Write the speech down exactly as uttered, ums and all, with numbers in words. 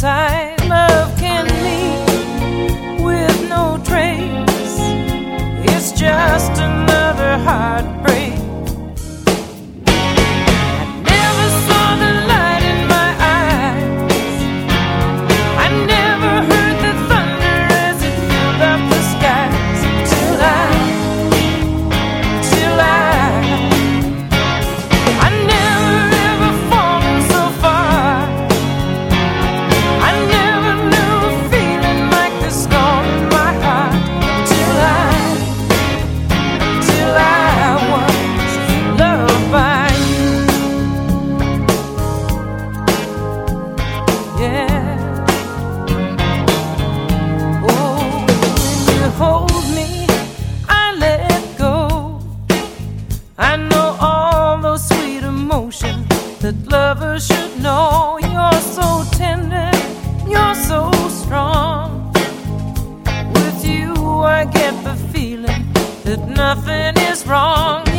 sight love can leave with no trace. It's just another heartbreak. I never saw the light in my eyes. I never heard the thunder as it filled up the skies. Till I, till I I never ever fallen so far. I never knew a feeling like this gone in my heart. Till I, till I was loved by you. Yeah. Oh, when you hold me, I let go. I know all those sweet emotions that lovers should know. You're so tender, you're so strong. With you I get the feeling that nothing is wrong.